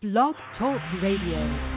Blog Talk Radio.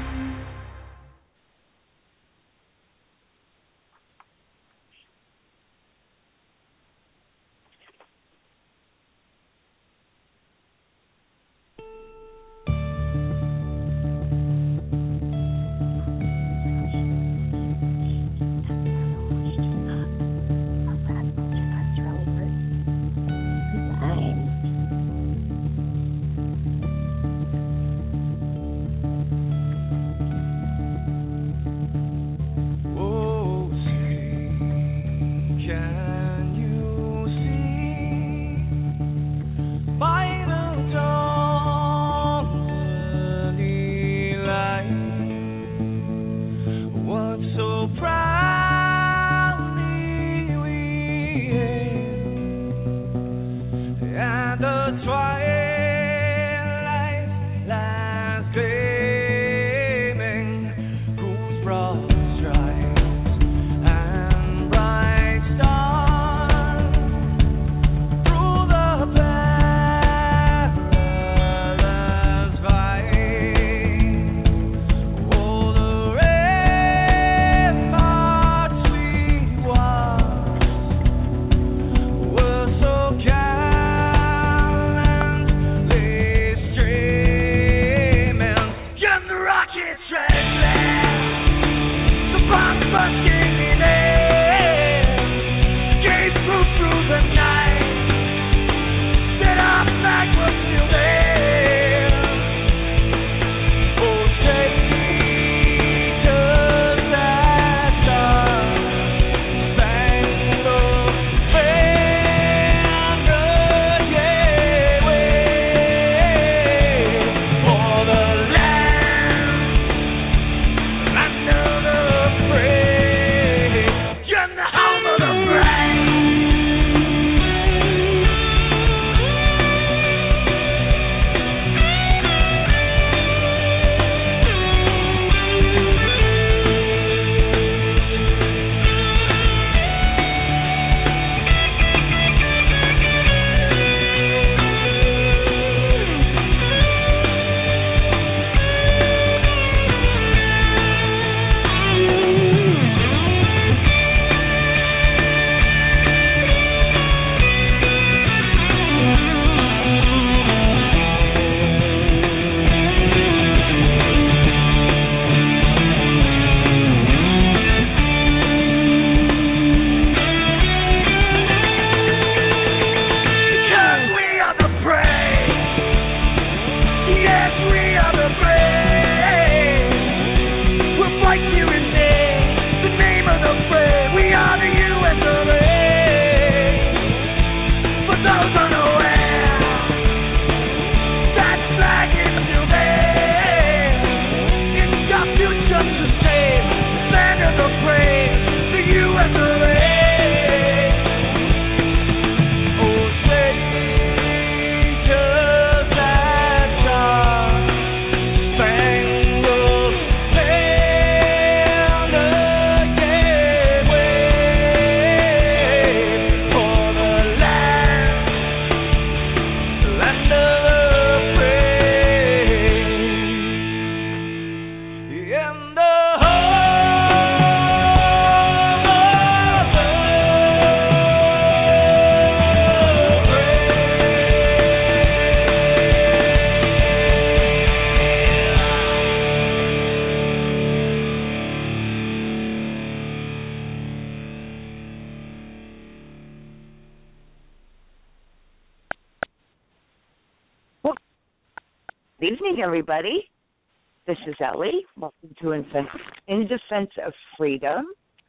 Good evening, everybody. This is Ellie. Welcome to In Defense of Freedom.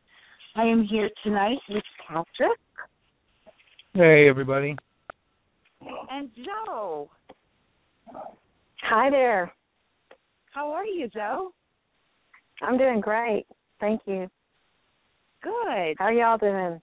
I am here tonight with Patrick. Hey, everybody. And Joe. Hi there. How are you, Joe? I'm doing great. Thank you. Good. How are y'all doing?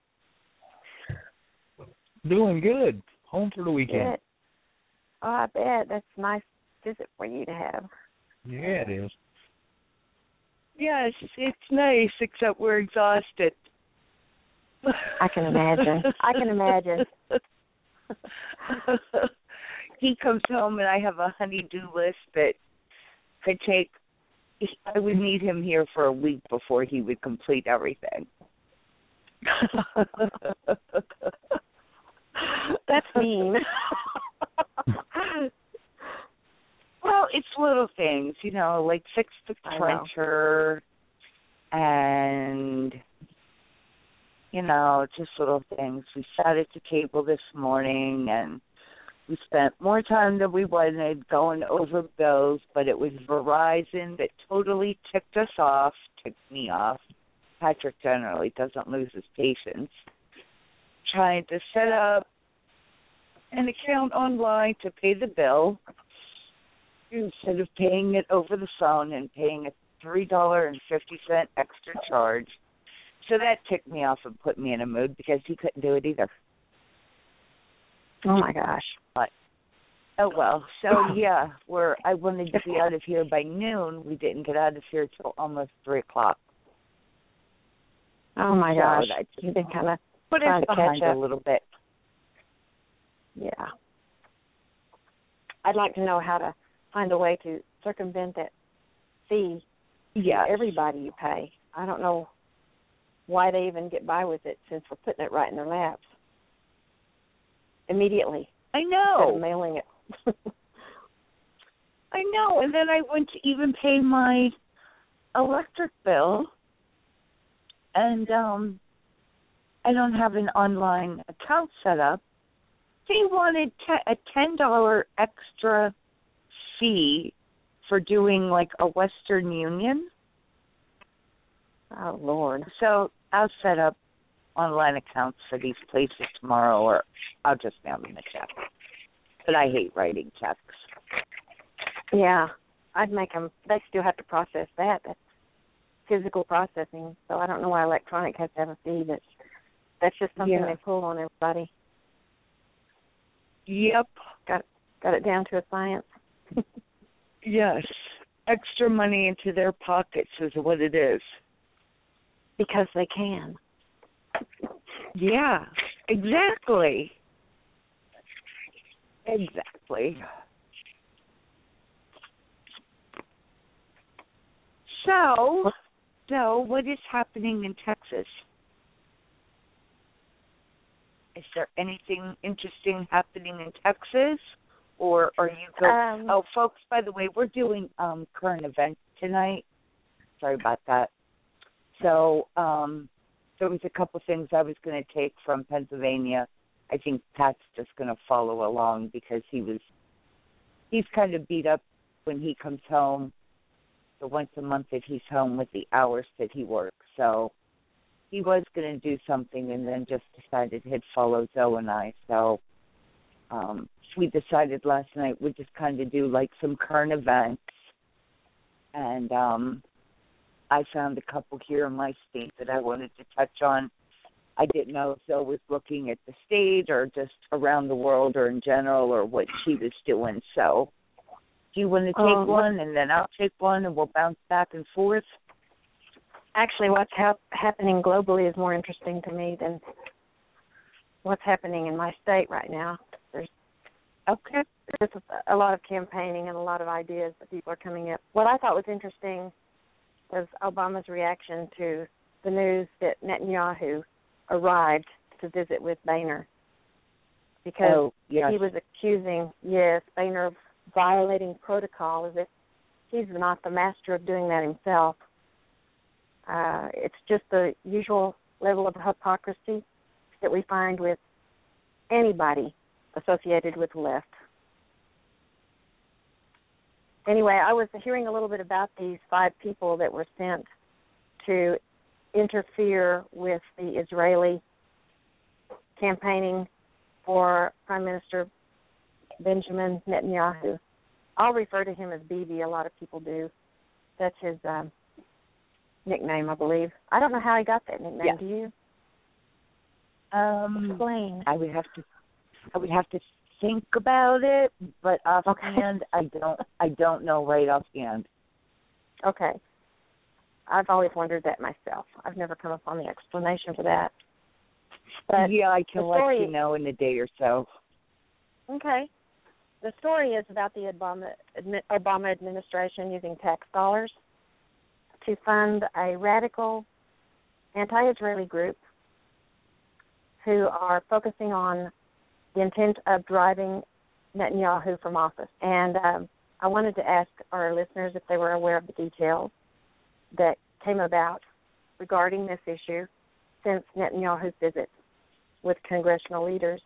Doing good. Home for the weekend. Good. Oh, I bet. That's a nice visit for you to have. Yeah, it is. Yes, it's nice, except we're exhausted. I can imagine. I can imagine. He comes home and I have a honey-do list that could take. I would need him here for a week before he would complete everything. That's mean. Well, it's little things, like fix the printer and, just little things. We sat at the table this morning and we spent more time than we wanted going over bills, but it was Verizon that totally ticked me off. Patrick generally doesn't lose his patience. Trying to set up an account online to pay the bill instead of paying it over the phone and paying a $3.50 extra charge. So that ticked me off and put me in a mood because he couldn't do it either. Oh, my gosh. But, oh, well. So, yeah, I wanted to be out of here by noon. We didn't get out of here till almost 3 o'clock. Oh, my gosh. You've been kind of put it behind a little bit. Yeah. I'd like to know how to find a way to circumvent that fee to everybody you pay. I don't know why they even get by with it since we're putting it right in their laps. Immediately. I know. Instead of mailing it. I know. And then I went to even pay my electric bill, and I don't have an online account set up. They wanted a $10 extra fee for doing like a Western Union. Oh, Lord. So I'll set up online accounts for these places tomorrow, or I'll just mail them a check. But I hate writing checks. Yeah, I'd make them. They still have to process that. That's physical processing. So I don't know why electronic has to have a fee. That's just something they pull on everybody. Yep. Got it down to a science. Yes. Extra money into their pockets is what it is. Because they can. Yeah, exactly. Exactly. So what is happening in Texas? Is there anything interesting happening in Texas? Or are you going? Folks, by the way, we're doing current events tonight. Sorry about that. So there was a couple things I was going to take from Pennsylvania. I think Pat's just going to follow along because he's kind of beat up when he comes home. The once a month that he's home with the hours that he works. So he was going to do something and then just decided he'd follow Zoe and I. So we decided last night we'd just kind of do like some current events. And I found a couple here in my state that I wanted to touch on. I didn't know if Zoe was looking at the state or just around the world or in general or what she was doing. So do you want to take one and then I'll take one and we'll bounce back and forth? Actually, what's happening globally is more interesting to me than what's happening in my state right now. There's a lot of campaigning and a lot of ideas that people are coming up. What I thought was interesting was Obama's reaction to the news that Netanyahu arrived to visit with Boehner because he was accusing, Boehner of violating protocol as if he's not the master of doing that himself. It's just the usual level of hypocrisy that we find with anybody associated with the left. Anyway, I was hearing a little bit about these 5 people that were sent to interfere with the Israeli campaigning for Prime Minister Benjamin Netanyahu. I'll refer to him as Bibi. A lot of people do. That's his nickname, I believe. I don't know how he got that nickname. Yeah. Do you? Explain. I would have to think about it, but offhand, I don't know right offhand. Okay. I've always wondered that myself. I've never come upon the explanation for that. But I can let you know in a day or so. Okay. the story is about the Obama administration using tax dollars to fund a radical anti-Israeli group who are focusing on the intent of driving Netanyahu from office. And I wanted to ask our listeners if they were aware of the details that came about regarding this issue since Netanyahu's visit with congressional leaders.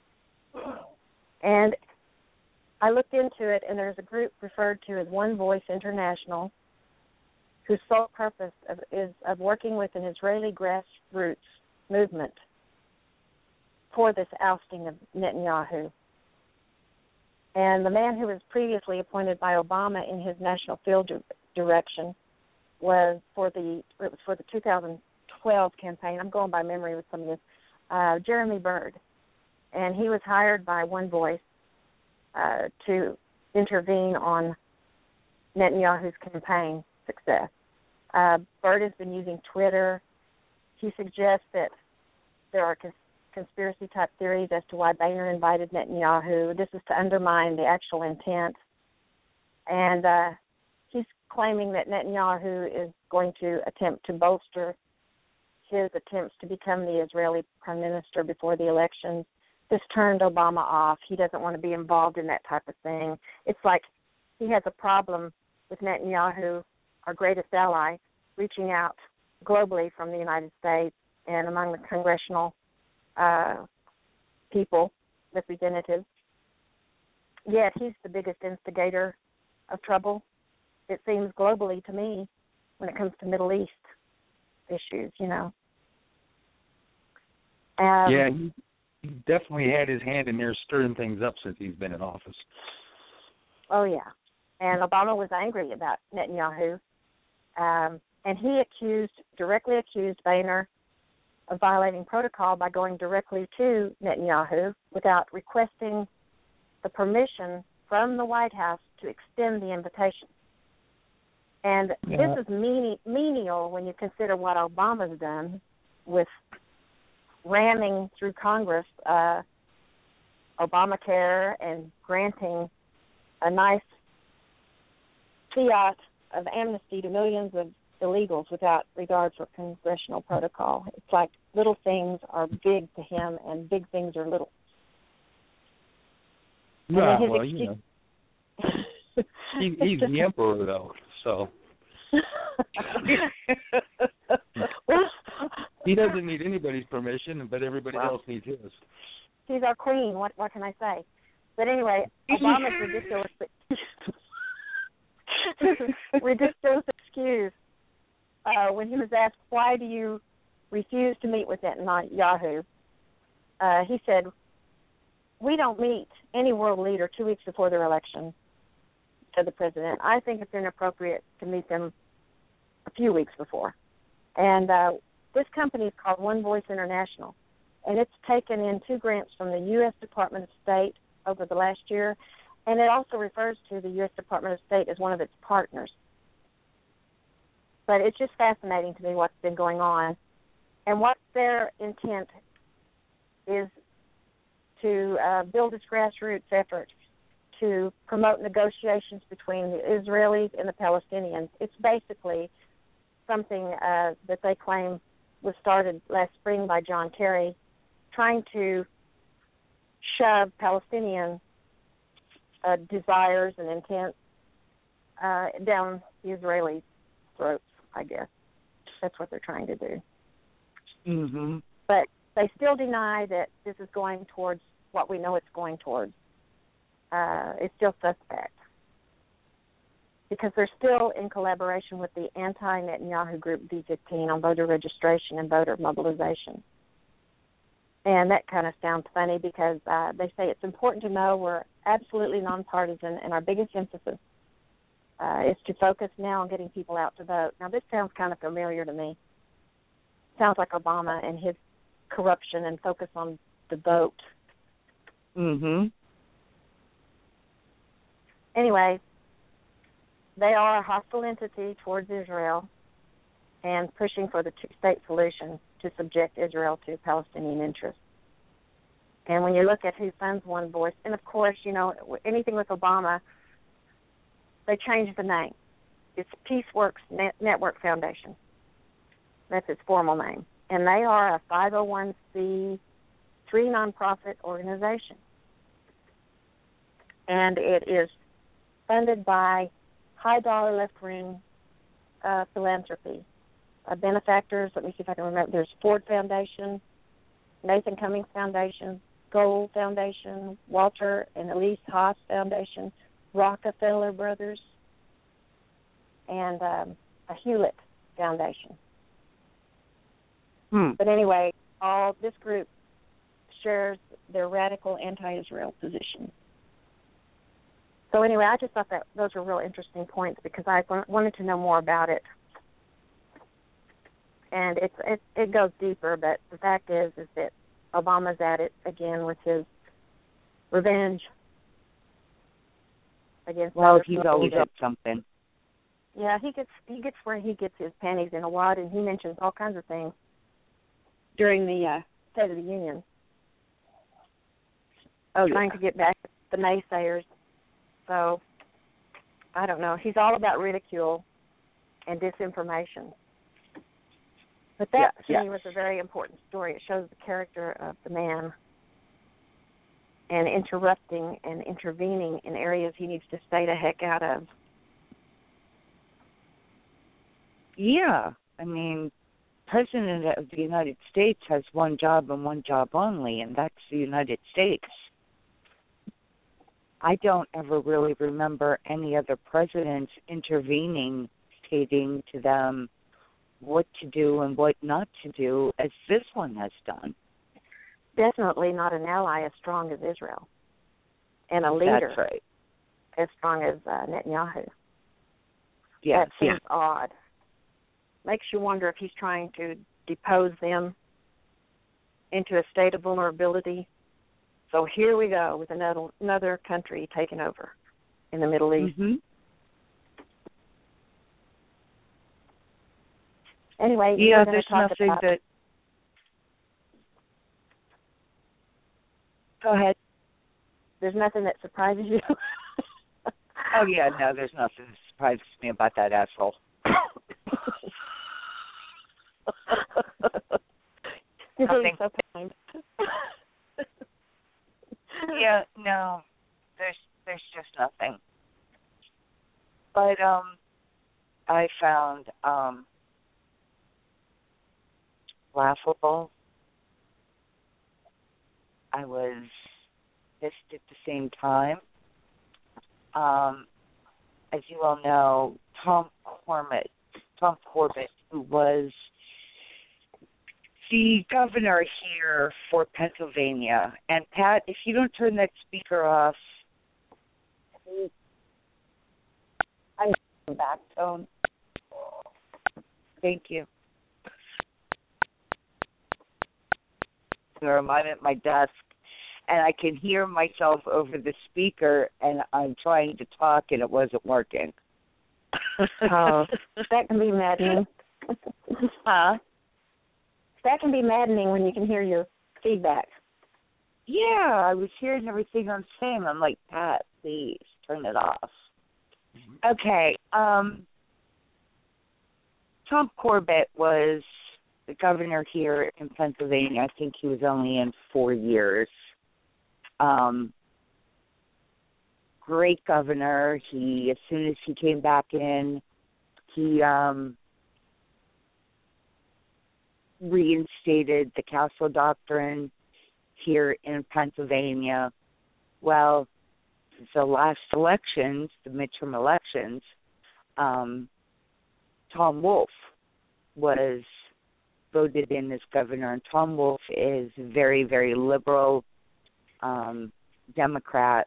And I looked into it, and there's a group referred to as One Voice International, whose sole purpose is working with an Israeli grassroots movement for this ousting of Netanyahu. And the man who was previously appointed by Obama in his national field direction was for the 2012 campaign. I'm going by memory with some of this. Jeremy Byrd, and he was hired by One Voice to intervene on Netanyahu's campaign success. Byrd has been using Twitter. He suggests that there are conspiracy-type theories as to why Boehner invited Netanyahu. This is to undermine the actual intent. And he's claiming that Netanyahu is going to attempt to bolster his attempts to become the Israeli prime minister before the elections. This turned Obama off. He doesn't want to be involved in that type of thing. It's like he has a problem with Netanyahu, our greatest ally, reaching out globally from the United States and among the congressional people, representatives. Yet he's the biggest instigator of trouble, it seems, globally to me when it comes to Middle East issues, you know. Yeah, he definitely had his hand in there stirring things up since he's been in office. Oh, yeah. And Obama was angry about Netanyahu. And he directly accused Boehner of violating protocol by going directly to Netanyahu without requesting the permission from the White House to extend the invitation. And this is menial when you consider what Obama's done with ramming through Congress Obamacare and granting a nice fiat of amnesty to millions of illegals without regard for congressional protocol. It's like little things are big to him and big things are little. Yeah, well, you know. He's the emperor, though, so. He doesn't need anybody's permission, but everybody else needs his. She's our queen. What can I say? But anyway, Obama's ridiculous excuse when he was asked, why do you refuse to meet with Netanyahu? He said, we don't meet any world leader 2 weeks before their election, said the president. I think it's inappropriate to meet them a few weeks before. And this company is called One Voice International, and it's taken in 2 grants from the U.S. Department of State over the last year, and it also refers to the U.S. Department of State as one of its partners. But it's just fascinating to me what's been going on, and what their intent is to build this grassroots effort to promote negotiations between the Israelis and the Palestinians. It's basically something that they claim was started last spring by John Kerry, trying to shove Palestinian desires and intents down the Israelis' throats, I guess. That's what they're trying to do. Mm-hmm. But they still deny that this is going towards what we know it's going towards. It's still suspect, because they're still in collaboration with the anti-Netanyahu group D15 on voter registration and voter mobilization. And that kind of sounds funny because they say it's important to know we're absolutely nonpartisan, and our biggest emphasis is to focus now on getting people out to vote. Now, this sounds kind of familiar to me. Sounds like Obama and his corruption and focus on the vote. Mm-hmm. Anyway, they are a hostile entity towards Israel and pushing for the two-state solution to subject Israel to Palestinian interests. And when you look at who funds One Voice, and of course, you know, anything with Obama, they changed the name. It's PeaceWorks Network Foundation. That's its formal name. And they are a 501c3 nonprofit organization. And it is funded by high-dollar left-wing philanthropy. Benefactors, let me see if I can remember, there's Ford Foundation, Nathan Cummings Foundation, Gold Foundation, Walter and Elise Haas Foundation, Rockefeller Brothers, and a Hewlett Foundation. But anyway, all this group shares their radical anti-Israel position. So anyway, I just thought that those were real interesting points because I wanted to know more about it. And it goes deeper, but the fact is that Obama's at it again with his revenge against. Well, he's always up something. Yeah, he gets where he gets his panties in a wad, and he mentions all kinds of things during the State of the Union. Trying to get back at the naysayers. So, I don't know. He's all about ridicule and disinformation. But that, to me, was a very important story. It shows the character of the man and interrupting and intervening in areas he needs to stay the heck out of. Yeah. I mean, President of the United States has one job and one job only, and that's the United States. I don't ever really remember any other presidents intervening, stating to them what to do and what not to do, as this one has done. Definitely not an ally as strong as Israel, and a leader That's right. as strong as Netanyahu. Yes, that seems odd. Makes you wonder if he's trying to depose them into a state of vulnerability. So here we go with another country taking over in the Middle East. Mm-hmm. Anyway, yeah, there's nothing that. Go ahead. There's nothing that surprises you. Oh yeah, no, there's nothing that surprises me about that asshole. You're being so kind. Yeah, no, there's just nothing. But I found laughable. I was pissed at the same time. As you all know, Tom Corbett, who was the governor here for Pennsylvania. And Pat, if you don't turn that speaker off, I'm back tone. Thank you. I'm at my desk, and I can hear myself over the speaker, and I'm trying to talk, and it wasn't working. Oh, that can be maddening. Huh? That can be maddening when you can hear your feedback. Yeah, I was hearing everything I'm saying. I'm like, Pat, please turn it off. Okay. Tom Corbett was the governor here in Pennsylvania. I think he was only in 4 years. Great governor. As soon as he came back in, he reinstated the Castle Doctrine here in Pennsylvania. Well, the last elections, the midterm elections, Tom Wolf was voted in as governor, and Tom Wolf is very, very liberal Democrat.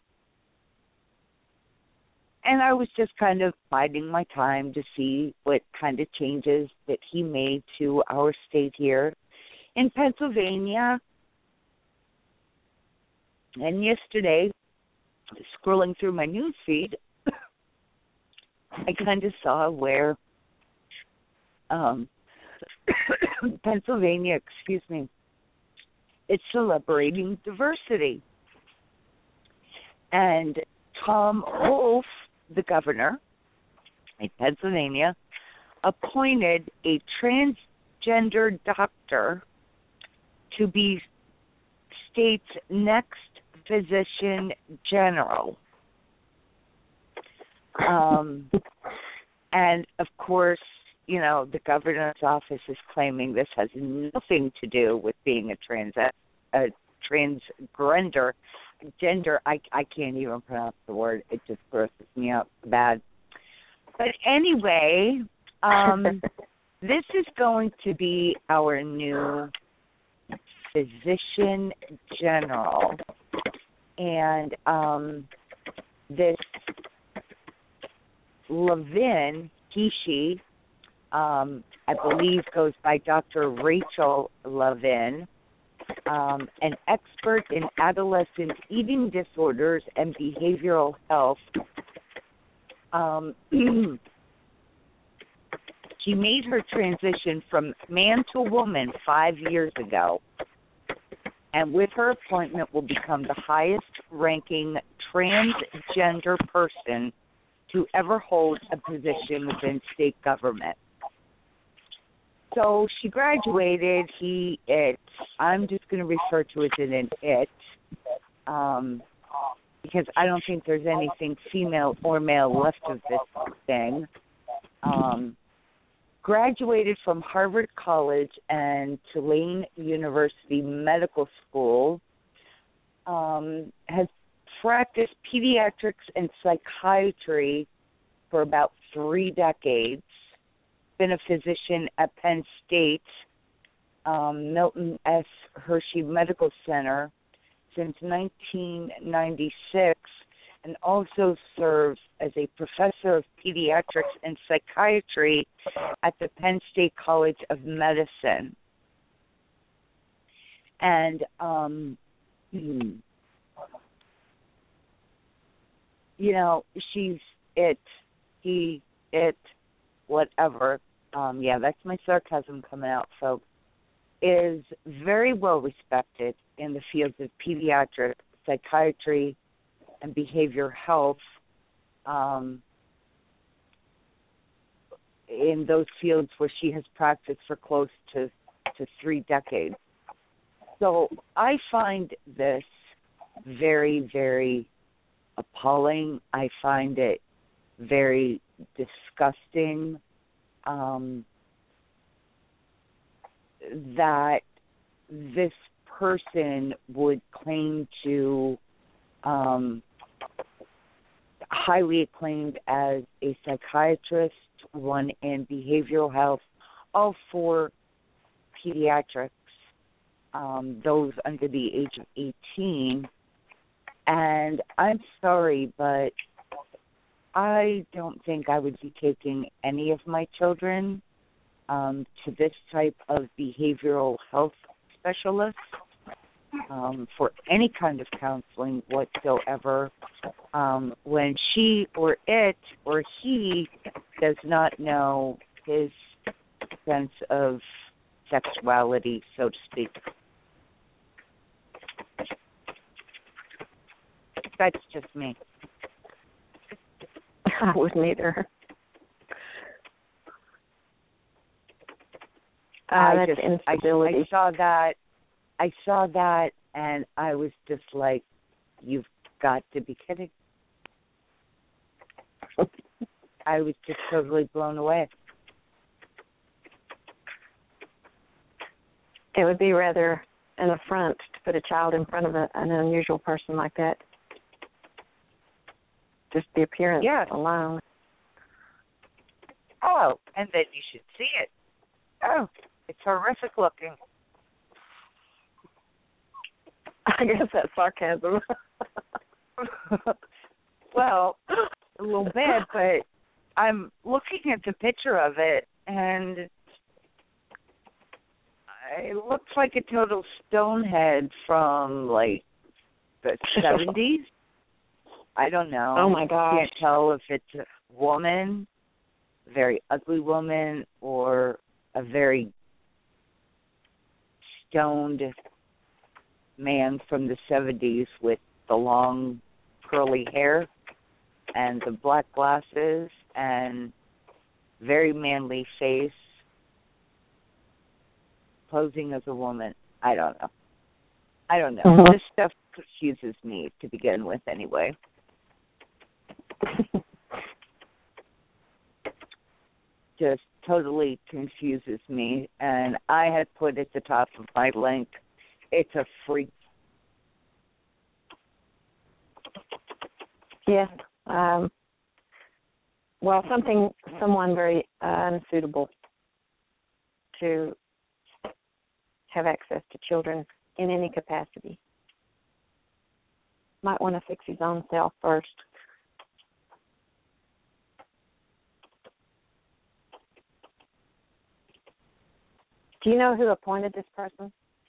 And I was just kind of biding my time to see what kind of changes that he made to our state here in Pennsylvania. And yesterday, scrolling through my news feed, I kind of saw where Pennsylvania, it's celebrating diversity. And Tom Wolf, the governor in Pennsylvania, appointed a transgender doctor to be state's next physician general. And, of course, you know, the governor's office is claiming this has nothing to do with being a transgender. Gender, I can't even pronounce the word. It just grosses me out bad. But anyway, this is going to be our new physician general. And this Levin, she, I believe goes by Dr. Rachel Levin, an expert in adolescent eating disorders and behavioral health. She made her transition from man to woman 5 years ago, and with her appointment will become the highest-ranking transgender person to ever hold a position within state government. So she graduated. I'm just going to refer to it as an it, because I don't think there's anything female or male left of this thing. Graduated from Harvard College and Tulane University Medical School. Has practiced pediatrics and psychiatry for about 3 decades. Been a physician at Penn State, Milton S. Hershey Medical Center since 1996, and also serves as a professor of pediatrics and psychiatry at the Penn State College of Medicine. And, you know, she's it, he, it, whatever. Yeah, that's my sarcasm coming out, folks. Is very well respected in the fields of pediatric psychiatry and behavioral health. In those fields where she has practiced for close to 3 decades. So I find this very, very appalling. I find it very disgusting that this person would claim to highly acclaimed as a psychiatrist, one in behavioral health, all for pediatrics, those under the age of 18. And I'm sorry, but I don't think I would be taking any of my children to this type of behavioral health specialist for any kind of counseling whatsoever when she or it or he does not know his sense of sexuality, so to speak. That's just me. I wouldn't either. That's instability. I saw that, and I was just like, "You've got to be kidding!" I was just totally blown away. It would be rather an affront to put a child in front of an unusual person like that. Just the appearance alone. Oh, and then you should see it. Oh, it's horrific looking. I guess that's sarcasm. Well, a little bit, but I'm looking at the picture of it, and it looks like a total stonehead from, like, the 70s. I don't know. Oh, my gosh. I can't tell if it's a woman, a very ugly woman, or a very stoned man from the 70s with the long curly hair and the black glasses and very manly face, posing as a woman. I don't know. Mm-hmm. This stuff confuses me to begin with anyway. Just totally confuses me. And I had put at the top of my link, it's a freak. Yes. Well, someone very unsuitable to have access to children in any capacity. Might want to fix his own self first. Do you know who appointed this person?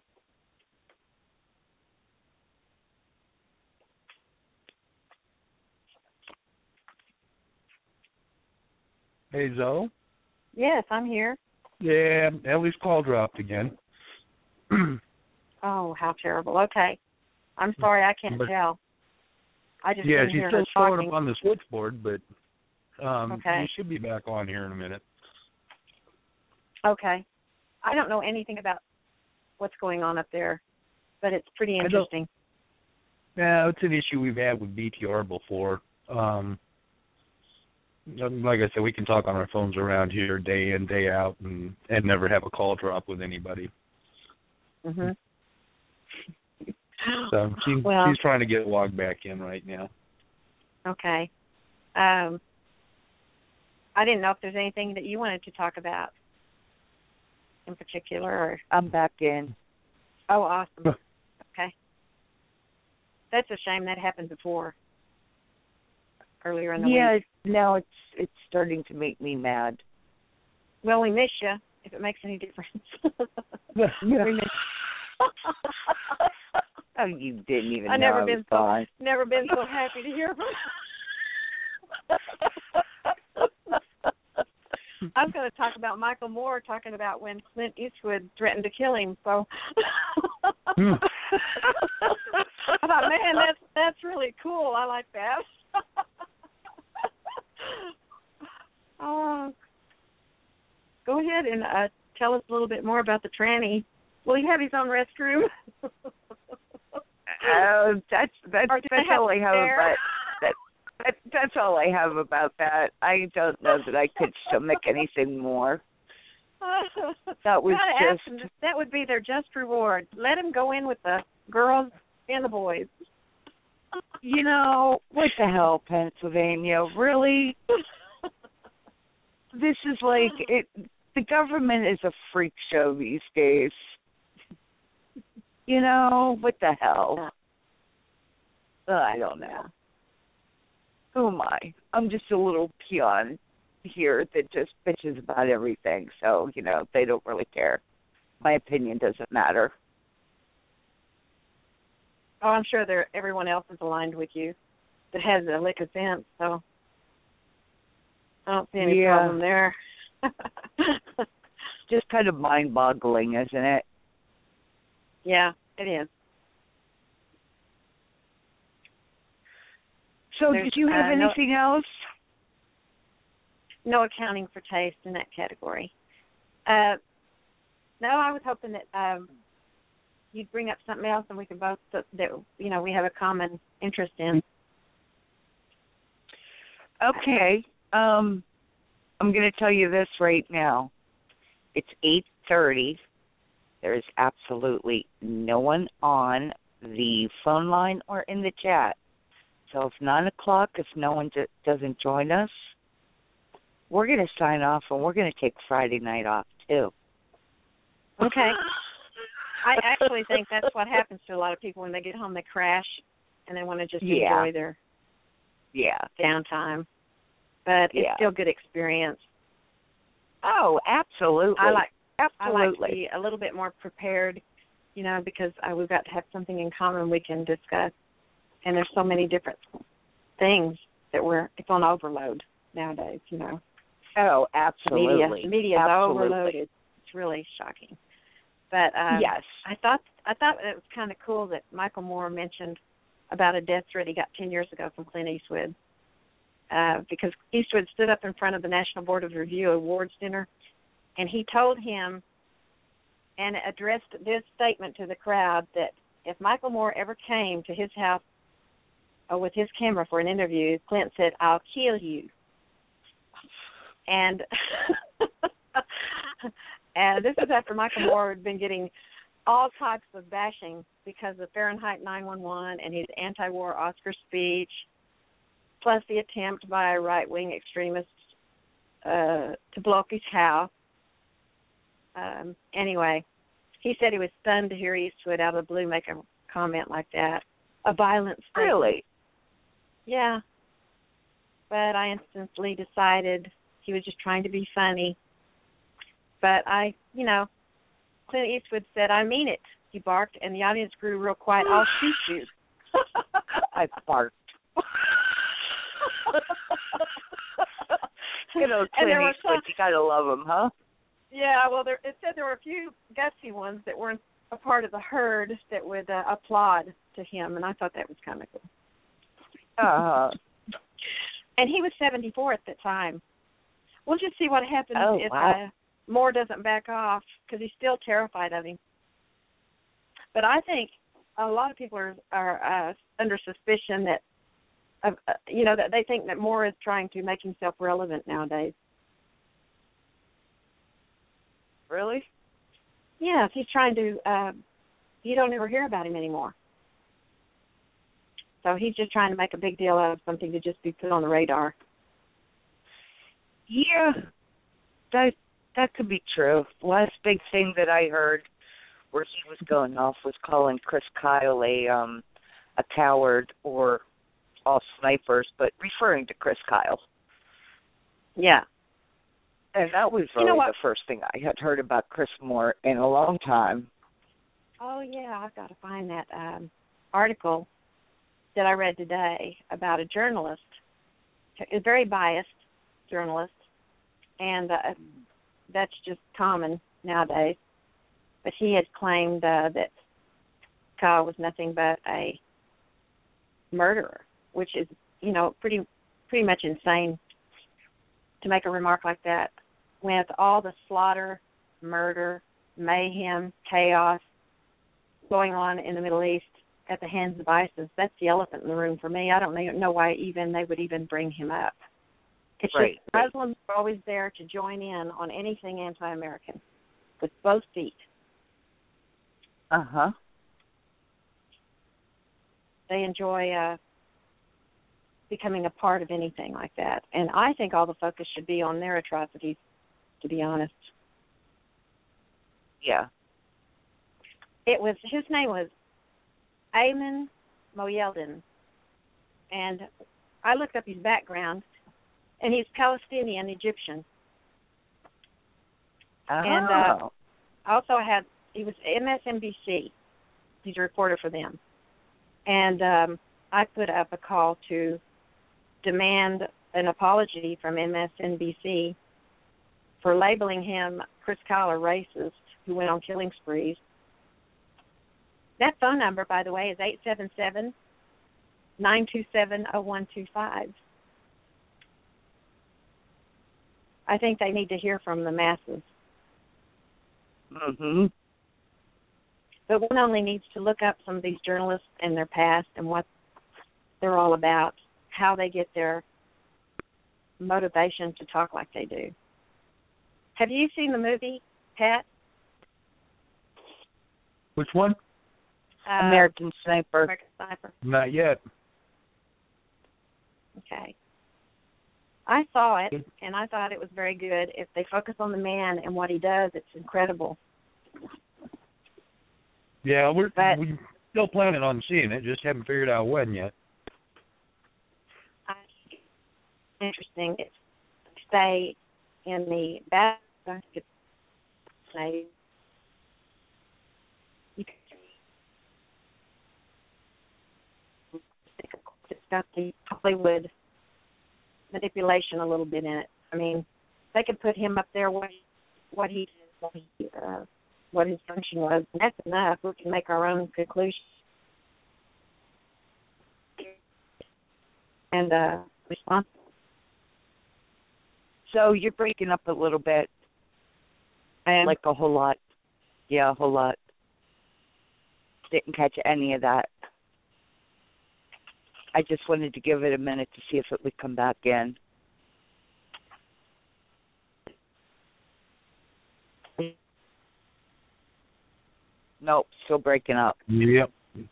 Hey, Zoe? Yes, I'm here. Yeah, Ellie's call dropped again. Oh, how terrible. Okay. I'm sorry, I can't tell. I just didn't she's hear still her showing talking. up on the switchboard, but Okay. you should be back on here in a minute. Okay. I don't know anything about what's going on up there, but it's pretty interesting. Yeah, it's an issue we've had with BTR before. Like I said, we can talk on our phones around here day in, day out, and never have a call drop with anybody. Mm-hmm. So she's trying to get logged back in right now. Okay. I didn't know if there's anything that you wanted to talk about in particular. Or... I'm back in. Oh, awesome. Okay. That's a shame. That happened before. Earlier in the week. Yeah, now it's starting to make me mad. Well, we miss you, if it makes any difference. Yeah. We miss you. Oh, you didn't even I've know never I been was gone. never been so happy to hear from I was going to talk about Michael Moore talking about when Clint Eastwood threatened to kill him. So I thought, man, that's really cool. I like that. Go ahead and tell us a little bit more about the tranny. Will he have his own restroom? That's all I have about that. That's all I have about that. I don't know that I could stomach anything more. That was just that would be their just reward. Let him go in with the girls and the boys. You know, what the hell, Pennsylvania? Really? This is like it. The government is a freak show these days. You know, what the hell? I don't know. Who am I? I'm just a little peon here that just bitches about everything. So, you know, they don't really care. My opinion doesn't matter. Oh, I'm sure everyone else is aligned with you that has a lick of sense, so I don't see any problem there. Just kind of mind-boggling, isn't it? Yeah, it is. So did you have anything else? No accounting for taste in that category. No, I was hoping that you'd bring up something else and we could both, that we have a common interest in. Okay. I'm going to tell you this right now. It's 8:30. There is absolutely no one on the phone line or in the chat. So if 9 o'clock, if no one doesn't join us, we're going to sign off and we're going to take Friday night off too. Okay. I actually think that's what happens to a lot of people when they get home. They crash and they want to just enjoy their downtime. But it's still good experience. Oh, absolutely. I like to be a little bit more prepared, because we've got to have something in common we can discuss. And there's so many different things that it's on overload nowadays, Oh, absolutely. The media is overloaded. It's really shocking. But yes, I thought it was kind of cool that Michael Moore mentioned about a death threat he got 10 years ago from Clint Eastwood, because Eastwood stood up in front of the National Board of Review Awards dinner, and he told him and addressed this statement to the crowd that if Michael Moore ever came to his house with his camera for an interview, Clint said, "I'll kill you." And and this is after Michael Moore had been getting all types of bashing because of Fahrenheit 9/11 and his anti-war Oscar speech, plus the attempt by right-wing extremists to blow up his house. Anyway, he said he was stunned to hear Eastwood out of the blue make a comment like that. A violent statement. Really? Yeah. But I instantly decided he was just trying to be funny. But Clint Eastwood said, "I mean it," he barked, and the audience grew real quiet. "I'll shoot you." I barked. Clint Eastwood, you gotta love him, huh? Yeah, well, it said there were a few gutsy ones that weren't a part of the herd that would applaud to him, and I thought that was kind of cool. And he was 74 at the time. We'll just see what happens if Moore doesn't back off, because he's still terrified of him. But I think a lot of people are under suspicion that, that they think that Moore is trying to make himself relevant nowadays. Really? Yeah, he's trying to, you don't ever hear about him anymore. So he's just trying to make a big deal out of something to just be put on the radar. Yeah, that could be true. The last big thing that I heard where he was going off was calling Chris Kyle a coward or all snipers, but referring to Chris Kyle. Yeah. And that was really the first thing I had heard about Chris Moore in a long time. Oh, yeah, I've got to find that article that I read today about a journalist, a very biased journalist, and that's just common nowadays. But he had claimed that Kyle was nothing but a murderer, which is, pretty much insane to make a remark like that with all the slaughter, murder, mayhem, chaos going on in the Middle East at the hands of ISIS. That's the elephant in the room for me. I don't know why they would even bring him up. It's just Muslims are always there to join in on anything anti-American with both feet. Uh-huh. They enjoy becoming a part of anything like that. And I think all the focus should be on their atrocities, to be honest. Yeah. His name was Ayman Mohyeldin, and I looked up his background, and he's Palestinian Egyptian. Oh. And also he was MSNBC. He's a reporter for them. And I put up a call to demand an apology from MSNBC for labeling him, Chris Kyle, a racist who went on killing sprees. That phone number, by the way, is 877-927-0125. I think they need to hear from the masses. Mm-hmm. But one only needs to look up some of these journalists and their past and what they're all about, how they get their motivation to talk like they do. Have you seen the movie, Pat? Which one? American Sniper. American Sniper. Not yet. Okay. I saw it, and I thought it was very good. If they focus on the man and what he does, it's incredible. Yeah, we're still planning on seeing it, just haven't figured out when yet. Interesting. It's stay in the back. It's got the Hollywood manipulation a little bit in it. I mean, they could put him up there what he what his function was. And that's enough. We can make our own conclusions. And respond. So you're breaking up a little bit. Like a whole lot. Yeah, a whole lot. Didn't catch any of that. I just wanted to give it a minute to see if it would come back in. Nope, still breaking up. Yep.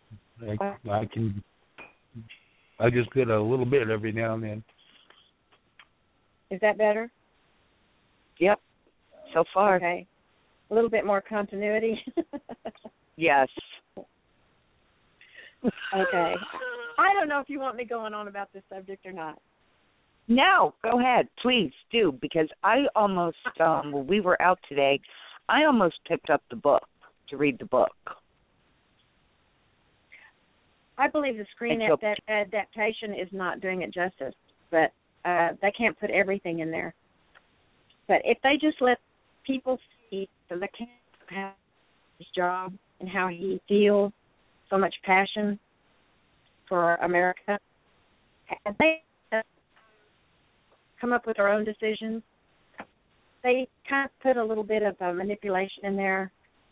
I just get a little bit every now and then. Is that better? Yep, so far. Okay. A little bit more continuity? Yes. Okay. I don't know if you want me going on about this subject or not. No, go ahead. Please do, because I almost, when we were out today, I almost picked up the book to read the book. I believe the screen adaptation is not doing it justice, but they can't put everything in there. But if they just let people see the mechanics of how his job and how he feels so much passion for America, and they come up with their own decisions, they kind of put a little bit of manipulation in there.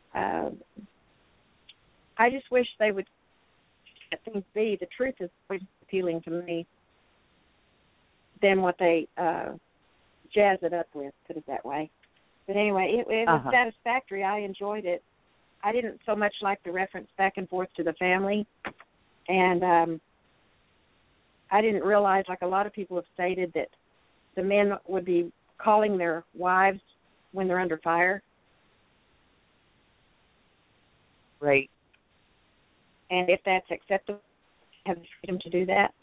I just wish they would let things be. The truth is always appealing to me than what they jazz it up with, put it that way. But anyway, it was satisfactory. I enjoyed it. I didn't so much like the reference back and forth to the family. And I didn't realize, like a lot of people have stated, that the men would be calling their wives when they're under fire. Right. And if that's acceptable, have the freedom to do that.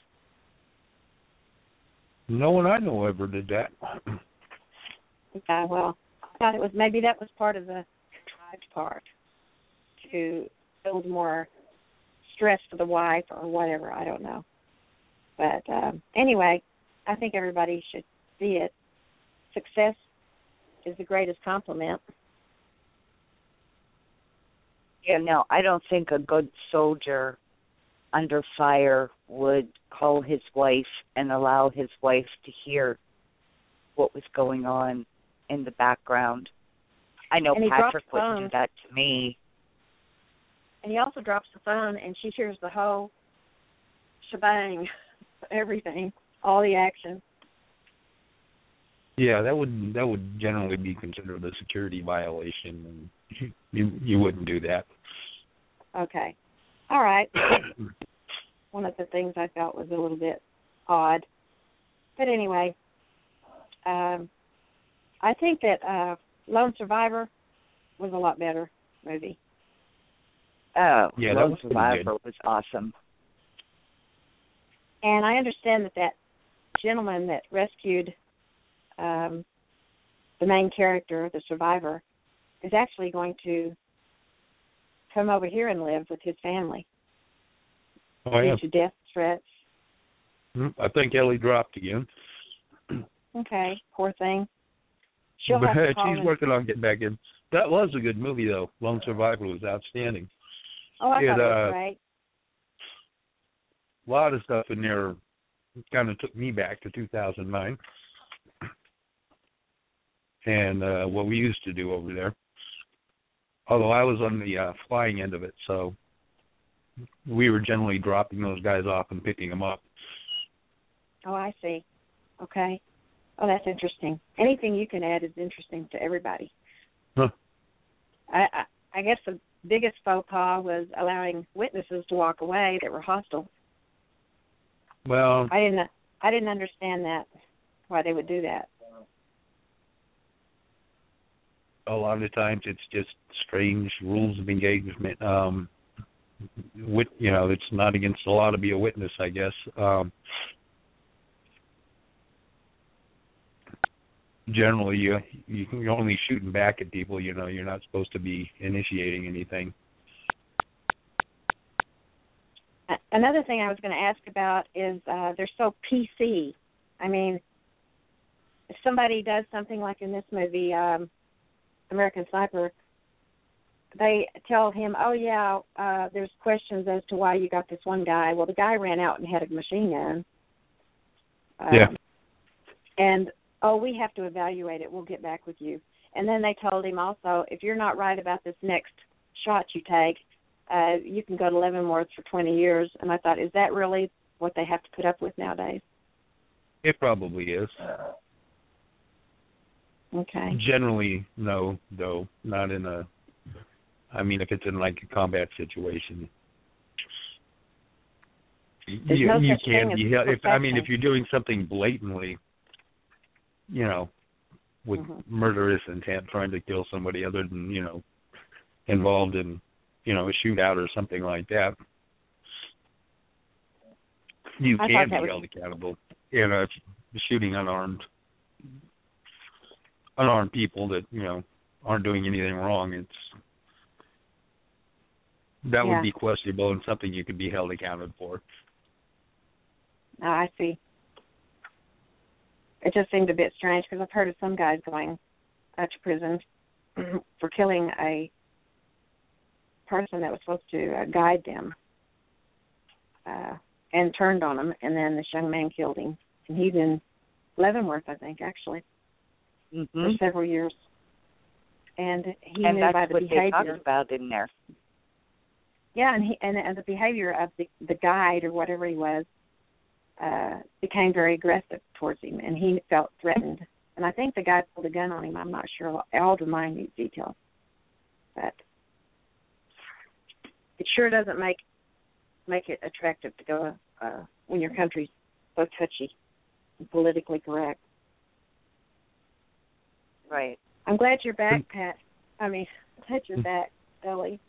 No one I know ever did that. Yeah, well, I thought it was, maybe that was part of the contrived part, to build more stress for the wife or whatever, I don't know. But anyway, I think everybody should see it. Success is the greatest compliment. Yeah, no, I don't think a good soldier under fire would call his wife and allow his wife to hear what was going on in the background. I know Patrick wouldn't do that to me. And he also drops the phone, and she hears the whole shebang, everything, all the action. Yeah, that would generally be considered a security violation, and you wouldn't do that. Okay. All right. One of the things I felt was a little bit odd. But anyway, I think that Lone Survivor was a lot better movie. Oh, yeah, Lone Survivor was awesome. And I understand that gentleman that rescued the main character, the survivor, is actually going to come over here and live with his family. Oh, yeah. Due to death threats. I think Ellie dropped again. Okay, poor thing. She'll have to call she's working on getting back in. That was a good movie, though. Lone Survivor was outstanding. Oh, I thought it was great. A lot of stuff in there kind of took me back to 2009 and what we used to do over there. Although I was on the flying end of it, so we were generally dropping those guys off and picking them up. Oh, I see. Okay. Oh, that's interesting. Anything you can add is interesting to everybody. Huh. I guess the biggest faux pas was allowing witnesses to walk away that were hostile. Well, I didn't understand that, why they would do that. A lot of times it's just strange rules of engagement. It's not against the law to be a witness, I guess. Generally, you're only shooting back at people. You're not supposed to be initiating anything. Another thing I was going to ask about is they're so PC. I mean, if somebody does something like in this movie, American Sniper, they tell him, oh, yeah, there's questions as to why you got this one guy. Well, the guy ran out and had a machine gun. Yeah. And, oh, we have to evaluate it. We'll get back with you. And then they told him also, if you're not right about this next shot you take, you can go to Leavenworth for 20 years. And I thought, is that really what they have to put up with nowadays? It probably is. Okay. Generally, no, though. Not in a... I mean, if it's in, like, a combat situation. You can be... If you're doing something blatantly, you know, with murderous intent, trying to kill somebody other than, you know, involved in, you know, a shootout or something like that, you can be held accountable. You know, shooting unarmed people that, you know, aren't doing anything wrong, would be questionable and something you could be held accountable for. Oh, I see. It just seemed a bit strange because I've heard of some guys going to prison for killing a person that was supposed to guide them and turned on him, and then this young man killed him. And he's in Leavenworth, I think, actually, for several years. And he knew by the behavior. And that's what they talked about in there. Yeah, and the behavior of the guide or whatever he was became very aggressive towards him, and he felt threatened. And I think the guy pulled a gun on him. I'm not sure all the minute details, but it sure doesn't make it attractive to go when your country's so touchy and politically correct. Right. I'm glad you're back, Pat. Glad you're back, Ellie.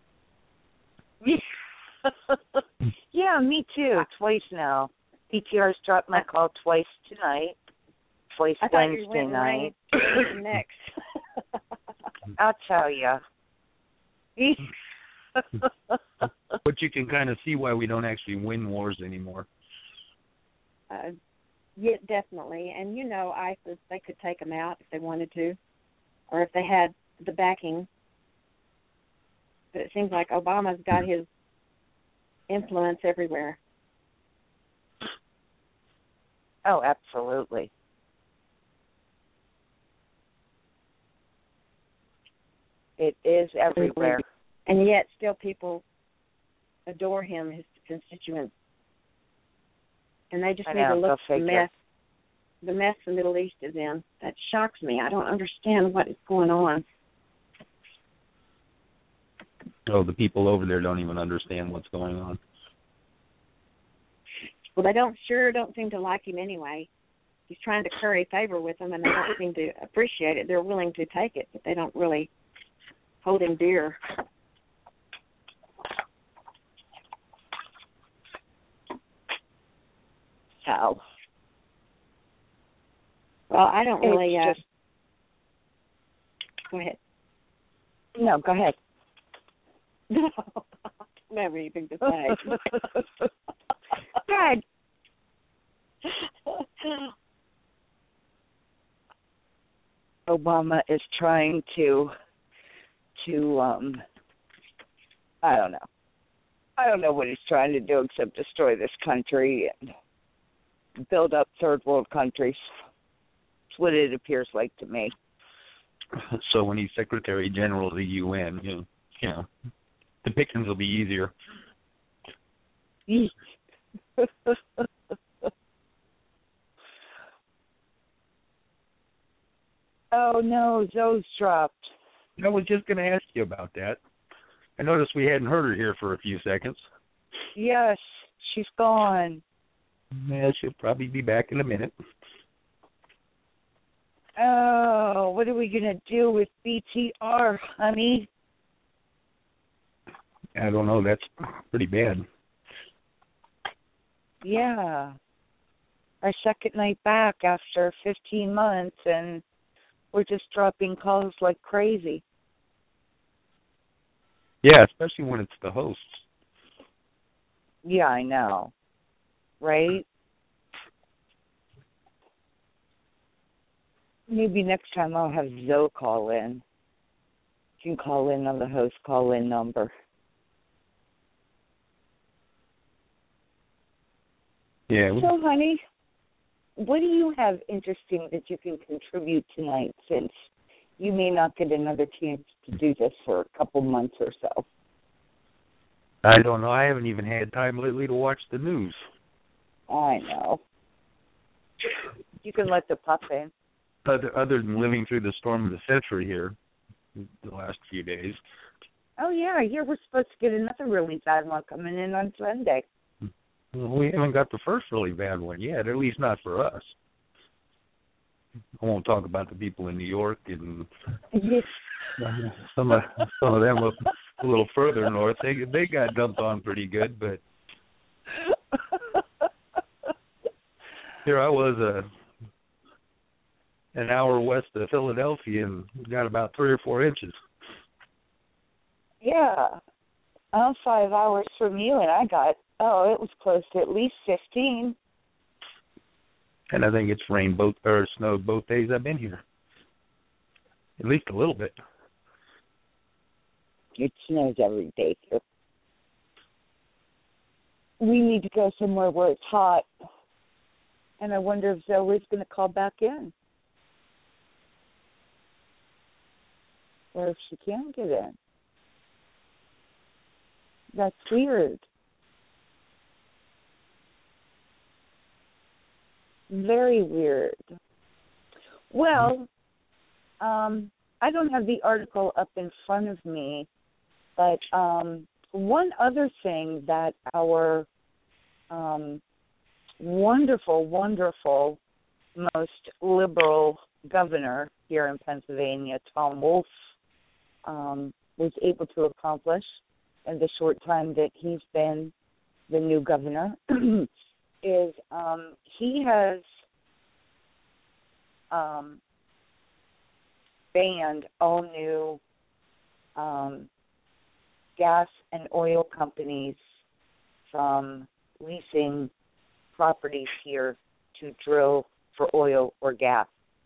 Yeah, me too. Twice now. PTR's dropped my call twice tonight. Twice Wednesday night. Next. I'll tell you. But you can kind of see why we don't actually win wars anymore. Yeah, definitely. And you know, ISIS, they could take them out if they wanted to, or if they had the backing. But it seems like Obama's got his influence everywhere. Oh, absolutely. It is everywhere. And yet still people adore him, his constituents. And they just need to look at the mess the Middle East is in. That shocks me. I don't understand what is going on. Oh, the people over there don't even understand what's going on. Well, they don't seem to like him anyway. He's trying to curry favor with them, and they don't seem to appreciate it. They're willing to take it, but they don't really hold him dear. So, well, I don't really. Go ahead. No, go ahead. No, I don't have anything to say. Good. Obama is trying to I don't know. I don't know what he's trying to do except destroy this country and build up third world countries. That's what it appears like to me. So when he's Secretary General of the UN, you know, the pickings will be easier. Oh no, Zoe's dropped. I was just going to ask you about that. I noticed we hadn't heard her here for a few seconds. Yes, she's gone. Yeah, she'll probably be back in a minute. Oh, what are we going to do with BTR, honey? I don't know. That's pretty bad. Yeah. Our second night back after 15 months, and we're just dropping calls like crazy. Yeah, especially when it's the hosts. Yeah, I know. Right? Maybe next time I'll have Zoe call in. can call in on the host call-in number. Yeah. So, honey, what do you have interesting that you can contribute tonight, since you may not get another chance to do this for a couple months or so? I don't know. I haven't even had time lately to watch the news. I know. You can let the pup in. Other than living through the storm of the century here the last few days. Oh, yeah. Here we're supposed to get another really bad one coming in on Sunday. Well, we haven't got the first really bad one yet, at least not for us. I won't talk about the people in New York and some of them a little further north. They got dumped on pretty good, but here I was an hour west of Philadelphia and got about 3 or 4 inches. Yeah. I'm 5 hours from you, and I got, it was close to at least 15. And I think it's rained snowed both days I've been here. At least a little bit. It snows every day here. We need to go somewhere where it's hot. And I wonder if Zoe's going to call back in. Or if she can get in. That's weird. Very weird. Well, I don't have the article up in front of me, but one other thing that our wonderful, wonderful, most liberal governor here in Pennsylvania, Tom Wolf, was able to accomplish in the short time that he's been the new governor is he has banned all new gas and oil companies from leasing properties here to drill for oil or gas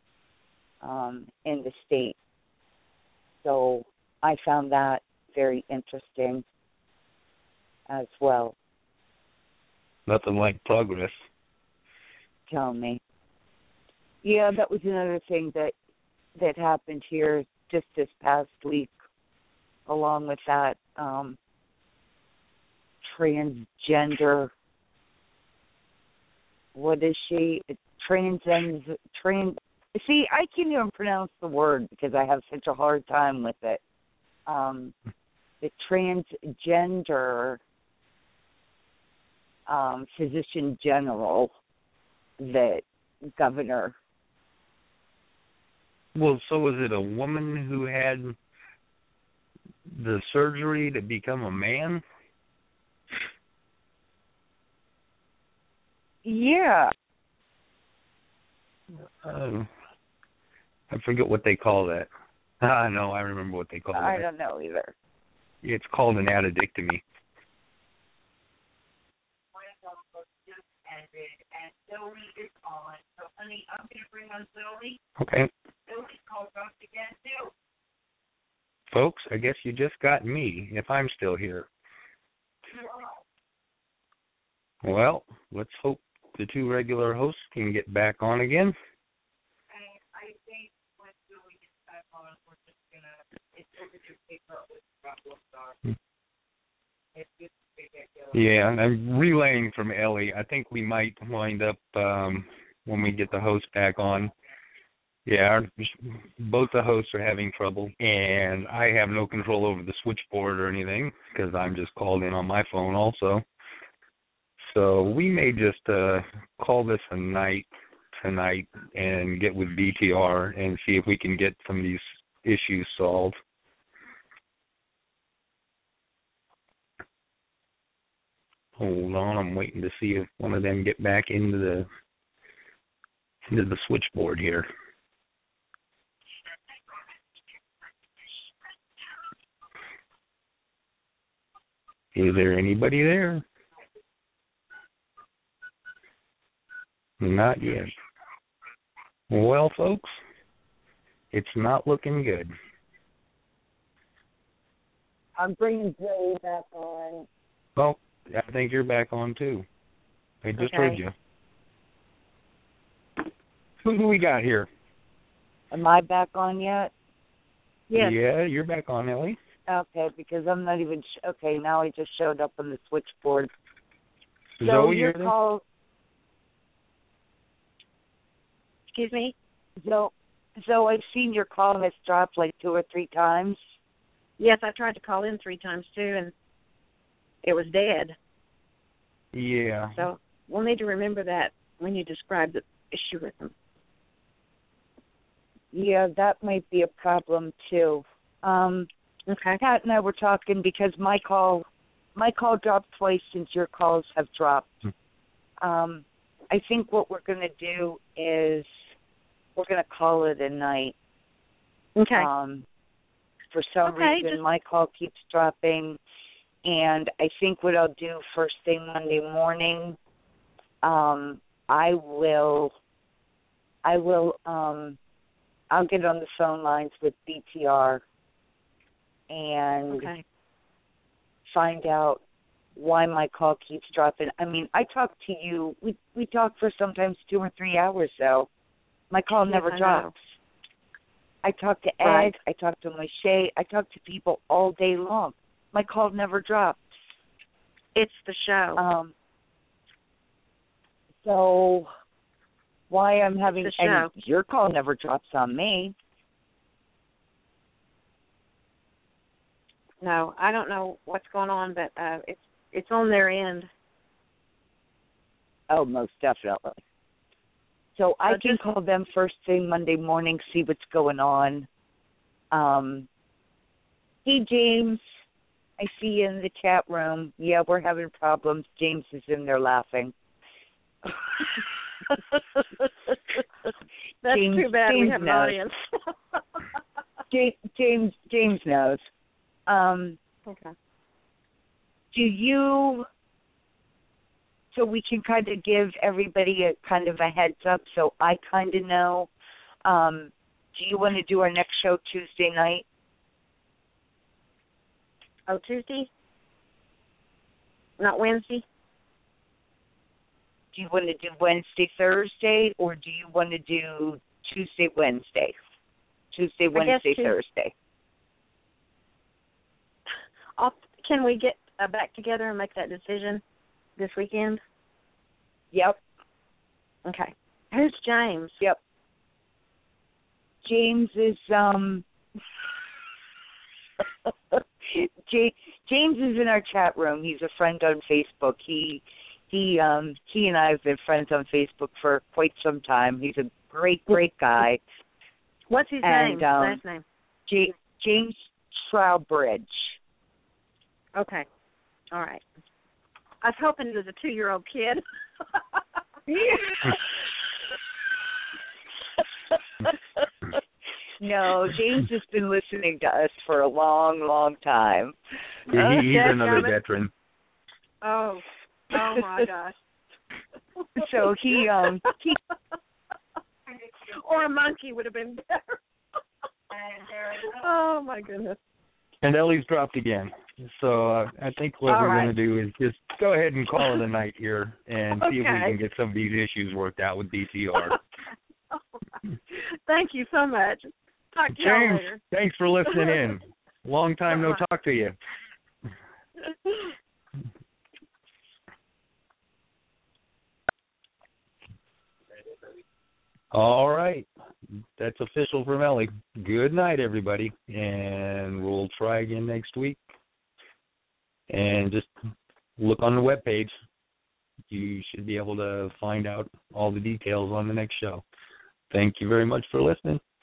in the state. So I found that very interesting as well. Nothing like progress. Tell me. Yeah, that was another thing that happened here just this past week, along with that transgender. What is she? See, I can't even pronounce the word because I have such a hard time with it. The transgender physician general that governor. Well, so was it a woman who had the surgery to become a man? Yeah. I forget what they call that. No, I remember what they call that. I don't know either. It's called an addictomy. And Zoe is on. So, honey, I'm going to bring on Zoe. Okay. Zoe called us again, too. Folks, I guess you just got me, if I'm still here. Well, let's hope the 2 regular hosts can get back on again. I think when Zoe gets back on, we're just going to, it's over to pick up with Rockville Star. It's just ridiculous. Yeah, I'm relaying from Ellie. I think we might wind up, when we get the host back on. Yeah, both the hosts are having trouble, and I have no control over the switchboard or anything because I'm just called in on my phone also. So we may just call this a night tonight and get with BTR and see if we can get some of these issues solved. Hold on, I'm waiting to see if one of them get back into the switchboard here. Is there anybody there? Not yet. Well, folks, it's not looking good. I'm bringing Joey back on. Well, I think you're back on, too. I just heard you. Who do we got here? Am I back on yet? Yes. Yeah, you're back on, Ellie. Okay, because I'm not even... okay, now I just showed up on the switchboard. Zoe, so your call... Excuse me? So I've seen your call has dropped like 2 or 3 times. Yes, I tried to call in 3 times too, and it was dead. Yeah. So we'll need to remember that when you describe the issue with them. Yeah, that might be a problem too. Okay. Pat and I were talking because my call dropped twice since your calls have dropped. I think what we're going to do is we're going to call it a night. Okay. For some reason, my call keeps dropping, and I think what I'll do first thing Monday morning, I'll get on the phone lines with BTR and find out why my call keeps dropping. I mean, I talk to you. We talk for sometimes 2 or 3 hours, though. My call never drops. I talk to Ed. I talk to Moshe. I talk to people all day long. My call never drops. It's the show. So why I'm having the show. And your call never drops on me. No, I don't know what's going on, but it's on their end. Oh, most definitely. So I can call them first thing Monday morning, see what's going on. Hey, James, I see you in the chat room. Yeah, we're having problems. James is in there laughing. That's James, too bad James we have an knows. audience. James knows. Okay. Do you... So we can kind of give everybody a kind of a heads up so I kind of know. Do you want to do our next show Tuesday night? Oh, Tuesday? Not Wednesday? Do you want to do Wednesday, Thursday, or do you want to do Tuesday, Wednesday? Tuesday, Wednesday, Thursday. Can we get back together and make that decision this weekend? Yep. Okay. Who's James? Yep. James is James is in our chat room. He's a friend on Facebook. He and I have been friends on Facebook for quite some time. He's a great guy. What's his name? Last name? James Trowbridge. Okay. All right. I was hoping it was a 2-year-old kid. No, James has been listening to us for a long time. Yeah, he's another veteran. Oh my gosh. So he or a monkey would have been better. Oh my goodness. And Ellie's dropped again. So I think what we're going to do is just go ahead and call it a night here and see if we can get some of these issues worked out with BTR. Thank you so much. Talk to you later. Thanks for listening in. Long time no talk to you. All right. That's official from Ellie. Good night, everybody. And we'll try again next week. And just look on the webpage. You should be able to find out all the details on the next show. Thank you very much for listening.